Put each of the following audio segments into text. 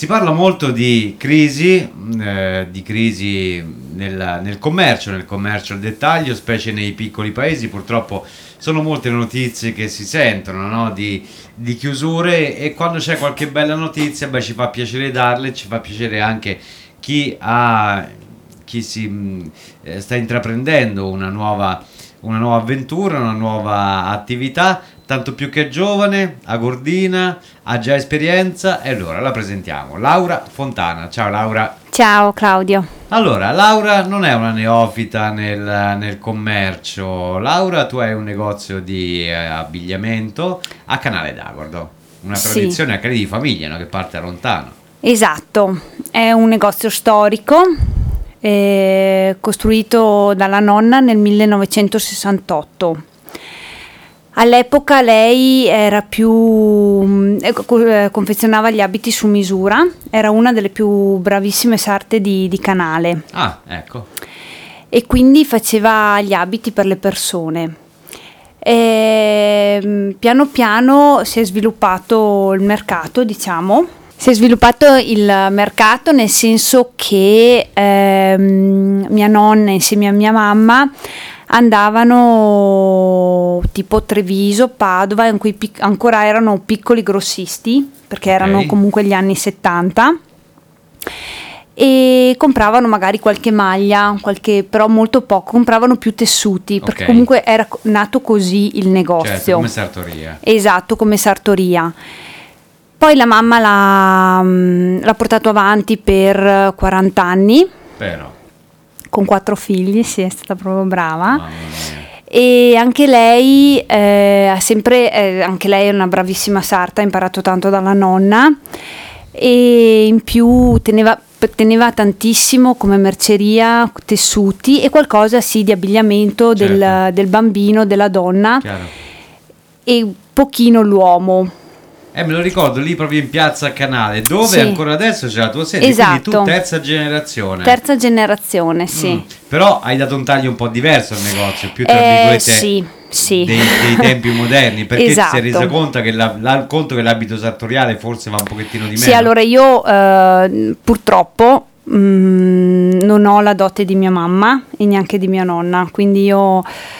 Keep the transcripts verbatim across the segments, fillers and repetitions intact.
Si parla molto di crisi, eh, di crisi nel, nel commercio, nel commercio al dettaglio, specie nei piccoli paesi. Purtroppo sono molte le notizie che si sentono, no? di, di chiusure, e quando c'è qualche bella notizia, beh, ci fa piacere darle, ci fa piacere anche chi ha chi si mh, sta intraprendendo una nuova, una nuova avventura, una nuova attività, tanto più che giovane, agordina, ha già esperienza, e allora la presentiamo. Laura Fontana. Ciao Laura. Ciao Claudio. Allora, Laura non è una neofita nel, nel commercio. Laura, tu hai un negozio di eh, abbigliamento a Canale d'Agordo, una tradizione Sì. anche lì di famiglia, no? Che parte da lontano. Esatto, è un negozio storico eh, costruito dalla nonna nel millenovecentosessantotto. All'epoca lei era più eh, confezionava gli abiti su misura, era una delle più bravissime sarte di, di Canale. Ah, ecco. E quindi faceva gli abiti per le persone. E, piano piano si è sviluppato il mercato, diciamo. Si è sviluppato il mercato nel senso che ehm, mia nonna insieme a mia mamma andavano tipo Treviso, Padova, in cui pic- ancora erano piccoli grossisti, perché Okay. erano comunque gli anni settanta, e compravano magari qualche maglia, qualche, però molto poco, compravano più tessuti, perché Ok. comunque era co- nato così il negozio. Certo, come sartoria. Esatto, come sartoria. Poi la mamma l'ha, mm, l'ha portato avanti per quaranta anni, Però, con quattro figli, sì, è stata proprio brava. mamma mia. E anche lei eh, ha sempre, eh, anche lei è una bravissima sarta, ha imparato tanto dalla nonna, e in più teneva, teneva tantissimo come merceria tessuti e qualcosa sì di abbigliamento del, Certo. del bambino, della donna, Chiaro. e pochino l'uomo. Eh, me lo ricordo lì proprio in piazza Canale, dove Sì. ancora adesso c'è la tua sede, Esatto. quindi tu terza generazione. Terza generazione, sì. Mm. Però hai dato un taglio un po' diverso al negozio, più tra Eh, virgolette sì, sì. dei, dei tempi moderni, perché Esatto. si è resa conto che, la, la- conto che l'abito sartoriale forse va un pochettino di meno. Sì, allora io eh, purtroppo mh, non ho la dote di mia mamma e neanche di mia nonna, quindi io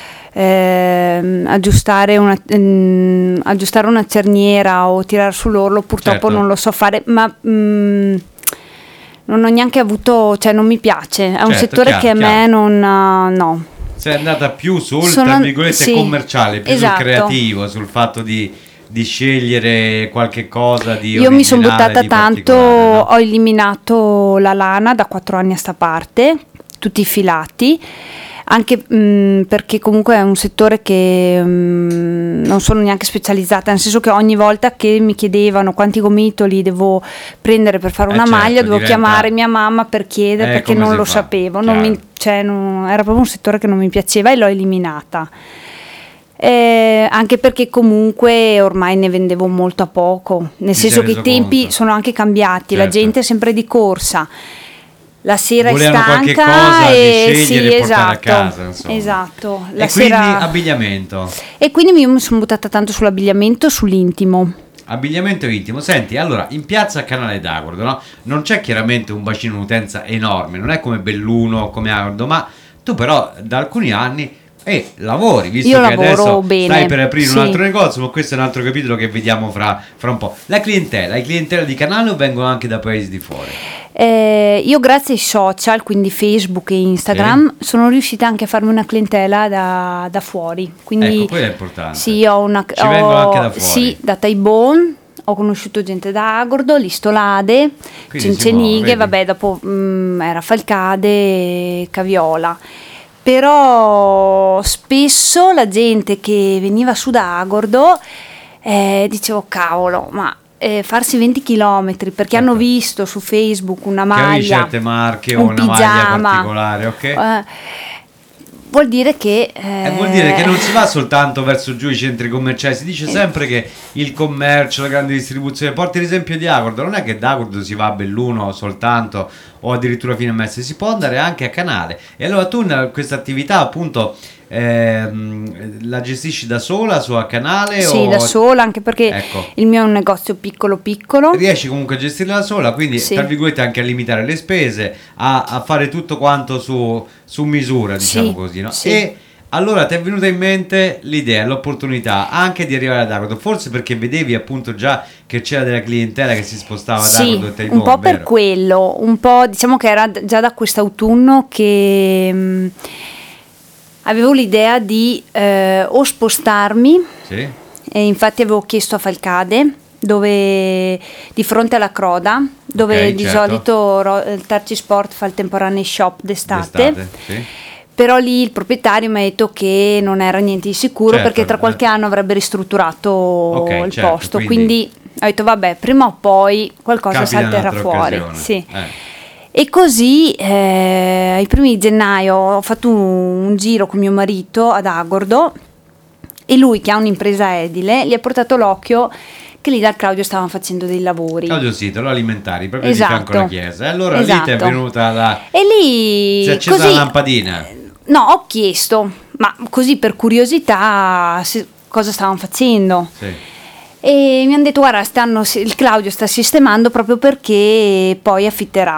ehm, aggiustare, una, mh, aggiustare una cerniera o tirare sull'orlo purtroppo Certo. non lo so fare, ma mh, non ho neanche avuto, cioè non mi piace, è un Certo, settore chiaro, che a me chiaro. non, uh, no. Sei andata più sul, Sono- tra virgolette, sì, commerciale, più esatto. sul creativo, sul fatto di, di scegliere qualche cosa di Io mi sono originale, buttata di tanto, particolare, no? ho eliminato la lana da quattro anni a sta parte, tutti i filati, anche mh, perché comunque è un settore che mh, non sono neanche specializzata, nel senso che ogni volta che mi chiedevano quanti gomitoli devo prendere per fare Eh, una certo, maglia, dovevo diventa- chiamare mia mamma per chiedere, Eh, perché come non si lo fa? sapevo, non Chiaro. mi- cioè, non- era proprio un settore che non mi piaceva e l'ho eliminata. Eh, anche perché comunque ormai ne vendevo molto a poco, nel Ti senso sei che i reso tempi conto? sono anche cambiati, la Certo. gente è sempre di corsa, la sera Volevano è qualche stanca cosa di e scegliere sì, e portare a esatto, casa, insomma. esatto, la E quindi sera... abbigliamento. E quindi io mi sono buttata tanto sull'abbigliamento, sull'intimo. Abbigliamento intimo. Senti, allora, in piazza Canale d'Agordo, no? Non c'è chiaramente un bacino d'utenza enorme, non è come Belluno, come Agordo, ma tu però da alcuni anni e lavori, visto Io che lavoro adesso bene, stai per aprire sì. un altro negozio, ma questo è un altro capitolo che vediamo fra, fra un po'. La clientela, la clientela di Canale o vengono anche da paesi di fuori? Eh, io grazie ai social, quindi Facebook e Instagram, sono riuscita anche a farmi una clientela da, da fuori. Quindi Ecco, quello è importante. sì, ho una Ci ho- vengono anche da fuori. Sì, da Taibon. Ho conosciuto gente da Agordo, Listolade, Quindi si muove, Cencenighe, vedi? vabbè, dopo mm, era Falcade e Caviola. Però spesso la gente che veniva su da Agordo eh, dicevo cavolo, ma eh, farsi venti chilometri perché Certo. hanno visto su Facebook una Che avevi maglia, certe marche o un una maglia pigiama, particolare, ok? eh, vuol dire che eh, Eh, vuol dire che non si va soltanto verso giù i centri commerciali, si dice Eh. sempre che il commercio, la grande distribuzione, porti l'esempio di Agordo, non è che da Agordo si va a Belluno soltanto o addirittura fino a Mestre, si può andare anche a Canale. E allora tu in questa attività appunto ehm, la gestisci da sola su a canale? Sì, o... da sola, anche perché ecco. il mio è un negozio piccolo piccolo. Riesci comunque a gestirla da sola, quindi Sì. tra virgolette anche a limitare le spese, a, a fare tutto quanto su, su misura, diciamo Sì, così, no? sì. E allora ti è venuta in mente l'idea, l'opportunità anche di arrivare ad Agordo, forse perché vedevi appunto già che c'era della clientela che si spostava ad Agordo e Sì, Taibon, un po' per vero? quello, un po' diciamo che era d- già da quest'autunno che mh, avevo l'idea di eh, o spostarmi, Sì, e infatti avevo chiesto a Falcade, dove di fronte alla Croda, dove Ok, di certo. solito Ro- il Tarci Sport fa il temporaneo shop d'estate. d'estate, sì. Però lì il proprietario mi ha detto che non era niente di sicuro, Certo, perché tra qualche eh. anno avrebbe ristrutturato Ok, il certo, posto, quindi- quindi... ho detto vabbè, prima o poi qualcosa Capita in salterà un'altra fuori. occasione. Sì. Eh. E così eh, ai primi di gennaio ho fatto un, un giro con mio marito ad Agordo, e lui, che ha un'impresa edile, gli ha portato l'occhio che lì dal Claudio stavano facendo dei lavori. Claudio Sitolo, alimentari, proprio Esatto. di fianco alla chiesa. E allora lì ti è Esatto. venuta la... E lì si è accesa così, la lampadina. no, ho chiesto, ma così per curiosità, se- cosa stavano facendo. Sì. E mi hanno detto guarda, stanno, il Claudio sta sistemando proprio perché poi affitterà.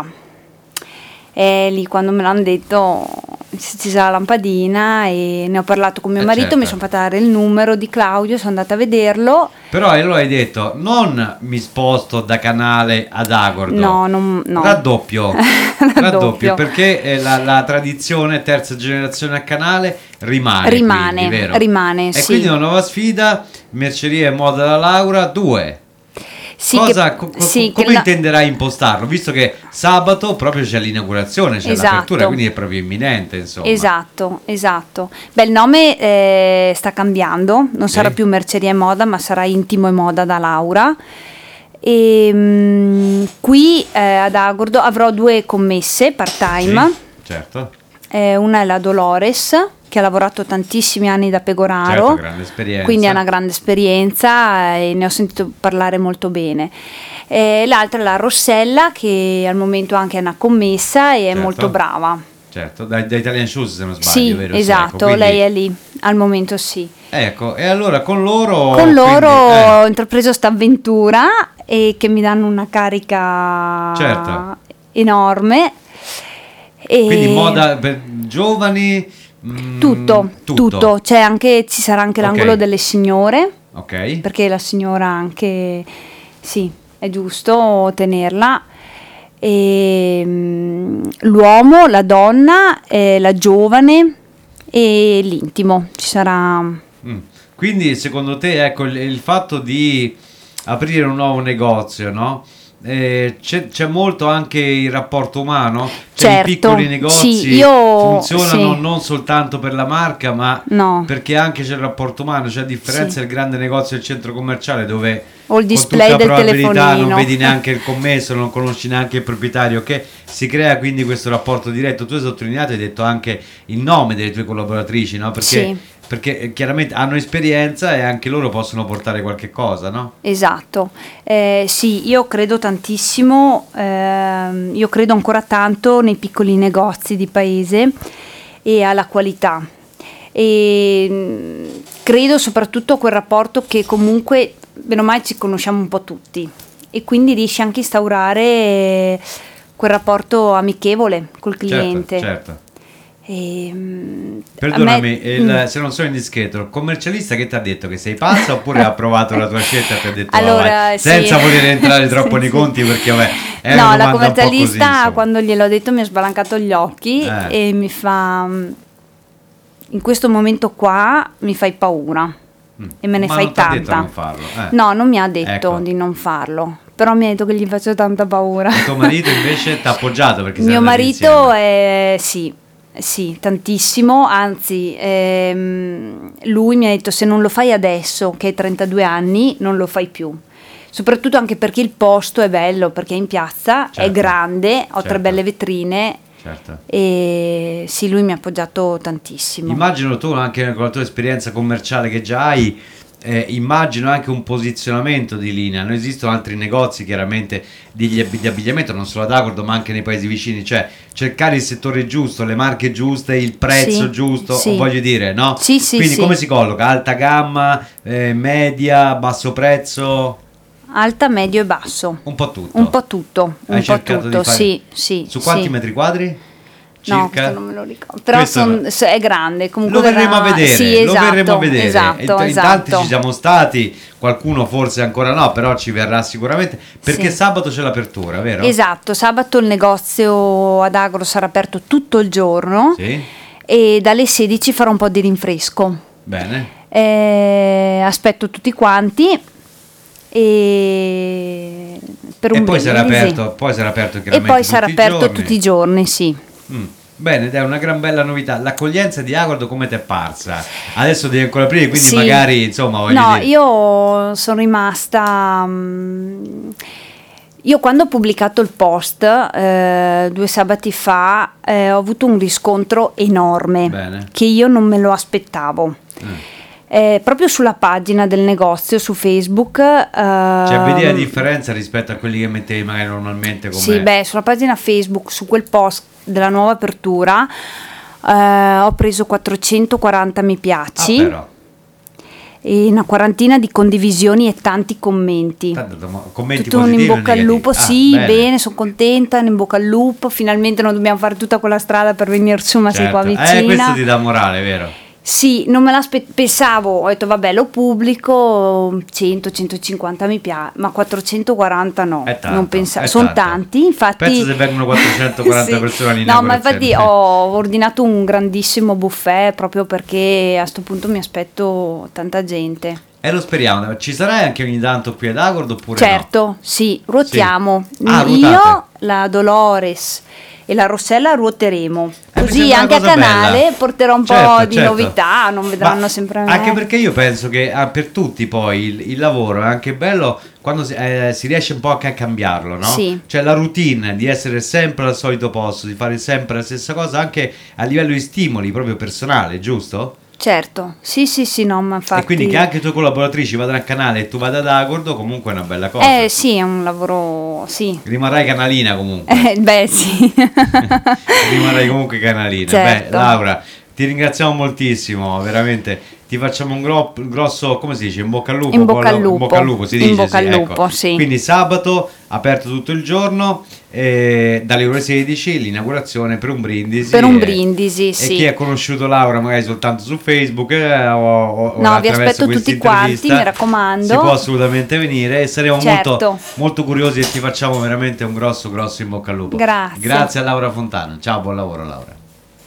E lì quando me l'hanno detto si è accesa la lampadina, e ne ho parlato con mio Eh, marito, certo. mi sono fatta dare il numero di Claudio, sono andata a vederlo. Però allora hai detto, non mi sposto da canale ad Agordo. No, non, no. Raddoppio. Raddoppio. Raddoppio, perché eh, la, la tradizione terza generazione a canale rimane. Rimane, quindi, vero? rimane, E sì. quindi una nuova sfida, Merceria e Moda da Laura due. Sì, Cosa, che- co- co- sì, come che la- intenderai impostarlo? Visto che sabato proprio c'è l'inaugurazione, c'è Esatto. l'apertura, quindi è proprio imminente, insomma. Esatto, esatto. Beh, il nome eh, sta cambiando, non Sì. sarà più Merceria e Moda, ma sarà Intimo e Moda da Laura. E mm, qui eh, ad Agordo avrò due commesse part-time. Sì, certo. Eh, una è la Dolores, che ha lavorato tantissimi anni da Pegoraro, Certo, grande esperienza. quindi ha una grande esperienza e ne ho sentito parlare molto bene. Eh, l'altra è la Rossella, che al momento anche è una commessa e è Certo. molto brava. Certo, da, da Italian Shoes se non sbaglio, Sì, vero? esatto, Ecco, quindi- lei è lì, al momento sì. Ecco, e allora con loro... Con loro quindi, eh, ho intrapreso sta avventura, e che mi danno una carica Certo. enorme. E quindi moda per giovani... mm, tutto, tutto, C'è anche, ci sarà anche Ok. l'angolo delle signore, Ok, perché la signora anche, sì, è giusto tenerla. E, mm, l'uomo, la donna, eh, la giovane e l'intimo, ci sarà. Mm. Quindi secondo te, ecco, il, il fatto di aprire un nuovo negozio, no? Eh, c'è, c'è molto anche il rapporto umano, cioè Certo, i piccoli negozi sì, io- funzionano sì. non soltanto per la marca, ma No. perché anche c'è il rapporto umano, c'è a differenza Sì. del grande negozio del centro commerciale dove O il con display tutta del probabilità telefonino. non vedi neanche il commesso, non conosci neanche il proprietario, che si crea quindi questo rapporto diretto. Tu hai sottolineato e hai detto anche il nome delle tue collaboratrici, no? Perché, Sì. perché eh, chiaramente hanno esperienza e anche loro possono portare qualche cosa, no? Esatto, eh, sì, io credo tantissimo, ehm, io credo ancora tanto nei piccoli negozi di paese e alla qualità. E mh, credo soprattutto a quel rapporto che comunque, bene o male, ci conosciamo un po' tutti, e quindi riesci anche a instaurare quel rapporto amichevole col cliente. Certo, certo. E, mh, a Perdonami, me- il- mm. se non sono indiscreto, il commercialista che ti ha detto che sei pazza oppure ha approvato la tua scelta e ti ha detto Allora, "Ah, vai", sì. senza voler entrare troppo Sì, nei sì. conti, perché vabbè, è no, una la domanda un po' così, commercialista insomma. quando gliel'ho detto mi ha sbalancato gli occhi Eh. e mi fa "Mm, in questo momento qua mi fai paura Mm. e me ne Ma fai non t'ha detto tanta". non farlo, eh. No, non mi ha detto Ecco. di non farlo, però mi ha detto che gli faccio tanta paura. E tuo marito invece ti ha appoggiato perché siete Mio andati marito insieme. è sì, sì, tantissimo, anzi ehm, lui mi ha detto se non lo fai adesso che hai trentadue anni non lo fai più. Soprattutto anche perché il posto è bello, perché è in piazza, è Certo, grande, ho certo. tre belle vetrine Certo. e sì, lui mi ha appoggiato tantissimo. Immagino tu anche con la tua esperienza commerciale che già hai, eh, immagino anche un posizionamento di linea. Non esistono altri negozi chiaramente di, ab- di abbigliamento, non solo ad Agordo ma anche nei paesi vicini, cioè cercare il settore giusto, le marche giuste, il prezzo Sì, giusto, sì. voglio dire, no? Sì, sì, Quindi sì. come si colloca? Alta gamma, eh, media, basso prezzo? Alta, medio e basso. Un po' tutto. Un po' tutto, un Hai po' cercato tutto, di fare- sì, sì. Su quanti sì. metri quadri? No, Circa? questo non me lo ricordo. Però Questo son- no. so- è grande. Comunque Lo verremo verrà- a vedere, Sì, lo esatto, verremo a vedere. Esatto, in, in esatto. tanti ci siamo stati, qualcuno forse ancora no, però ci verrà sicuramente, perché Sì. sabato c'è l'apertura, vero? Esatto, sabato il negozio ad Agro sarà aperto tutto il giorno Sì, e dalle sedici farò un po' di rinfresco. bene. Eh, aspetto tutti quanti e per un E poi sarà brindisi. aperto, poi sarà aperto E chiaramente poi sarà tutti i aperto giorni. tutti i giorni, sì. Mm. Bene, ed è una gran bella novità. L'accoglienza di Agordo come ti è parsa? Adesso devi ancora aprire, quindi Sì. magari insomma voglio No, dire. io sono rimasta. mm, Io quando ho pubblicato il post eh, due sabati fa eh, ho avuto un riscontro enorme Bene. che io non me lo aspettavo. Eh. Eh, proprio sulla pagina del negozio su Facebook. Cioè, vedi la ehm, differenza rispetto a quelli che mettevi magari normalmente come Sì, beh, sulla pagina Facebook, su quel post della nuova apertura, eh, ho preso quattrocentoquaranta mi Ah, piaci però. e una quarantina di condivisioni e tanti commenti. Tanto, ma commenti Tutto un positivi in o bocca al negativi? lupo, Ah, sì, bene. bene, sono contenta, in bocca al lupo, finalmente non dobbiamo fare tutta quella strada per venire su, ma sei Certo. qua vicina. Eh, questo ti dà morale, vero? Sì, non me l'aspettavo, pensavo, ho detto vabbè lo pubblico, cento centocinquanta mi piace, ma quattrocentoquaranta no, È tanto, non pensavo, è sono tanto. tanti, infatti... Pensa se vengono quattrocentoquaranta Sì. persone No, ma all'inaugurazione. infatti ho ordinato un grandissimo buffet proprio perché a sto punto mi aspetto tanta gente. E lo speriamo, ci sarai anche ogni tanto qui ad Agordo oppure Certo, sì, ruotiamo. Sì. Ah, Io, ruotate. la Dolores e la Rossella ruoteremo. Eh, mi Così sembra anche a una cosa canale bella. porterò un Certo, po' di certo. novità, non vedranno Ma sempre me. anche perché io penso che ah, per tutti poi il, il lavoro è anche bello quando si, eh, si riesce un po' anche a cambiarlo, no? Sì. Cioè la routine di essere sempre al solito posto, di fare sempre la stessa cosa anche a livello di stimoli proprio personale, giusto? Certo, sì, sì, sì, no, ma infatti... E quindi che anche i tuoi collaboratrici vadano al canale e tu vada ad Agordo comunque è una bella cosa. Eh sì, è un lavoro, sì. Rimarrai canalina comunque. Eh, beh, sì. Rimarrai comunque canalina. Certo. Beh, Laura, ti ringraziamo moltissimo, veramente. Ti facciamo un gro- grosso, come si dice, in bocca al lupo. In bocca al In lupo. bocca al lupo, si In dice. bocca sì, al ecco. lupo, sì. Quindi sabato, aperto tutto il giorno, eh, dalle ore sedici, l'inaugurazione per un brindisi. Per un eh, brindisi, E sì. chi ha conosciuto Laura magari soltanto su Facebook eh, o, o- o No, vi attraverso aspetto questa tutti quanti, intervista, mi raccomando. Si può assolutamente venire e saremo Certo. molto, molto curiosi e ti facciamo veramente un grosso, grosso in bocca al lupo. Grazie. Grazie a Laura Fontana. Ciao, buon lavoro Laura.